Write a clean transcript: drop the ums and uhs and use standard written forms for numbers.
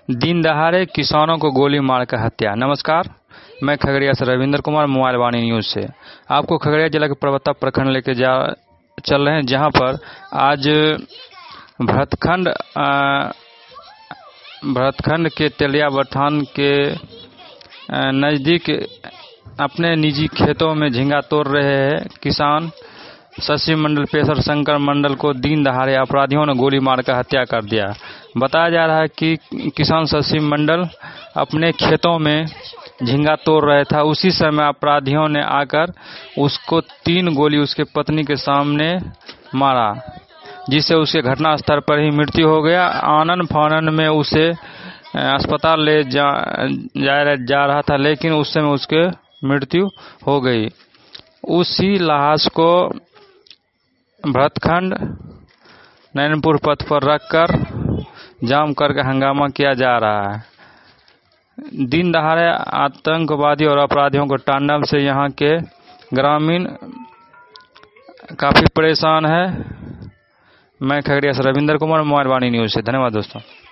दिन दहाड़े किसानों को गोली मारकर हत्या। नमस्कार, मैं खगड़िया से रविंद्र कुमार, मोबाइल वाणी न्यूज से आपको खगड़िया जिला के परबत्ता प्रखंड लेके चल रहे हैं, जहां पर आज भरतखंड के तेलिया बथान के नज़दीक अपने निजी खेतों में झींगा तोड़ रहे हैं किसान शशि मंडल पेशर शंकर मंडल को दिन दहाड़े अपराधियों ने गोली मारकर हत्या कर दिया। बताया जा रहा है कि किसान शशि मंडल अपने खेतों में झींगा तोड़ रहा था। उसी समय अपराधियों ने आकर उसको 3 गोली उसके पत्नी के सामने मारा, जिससे उसके घटनास्थल पर ही मृत्यु हो गया। आनन फानन में उसे अस्पताल ले जा रहा था, लेकिन उस समय उसके मृत्यु हो गई। उसी लाश को भरतखंड नैनपुर पथ पर रखकर जाम करके हंगामा किया जा रहा है। दिन दहाड़े आतंकवादी और अपराधियों के तांडव से यहाँ के ग्रामीण काफी परेशान है। मैं खगड़िया से रविंद्र कुमार, मोबाइल वाणी न्यूज से। धन्यवाद दोस्तों।